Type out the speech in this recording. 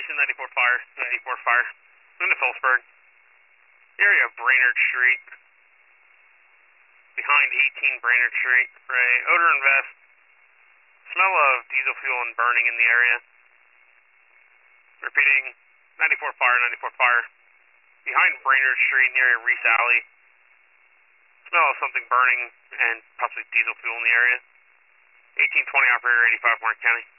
Houston 94 fire, 94 fire. In the Phillipsburg. Area of Brainerd Street. Behind 18 Brainerd Street. Ray, odor and vest. Smell of diesel fuel and burning in the area. Repeating, 94 fire, 94 fire. Behind Brainerd Street near Reese Alley. Smell of something burning and possibly diesel fuel in the area. 1820 operator 85 Warren County.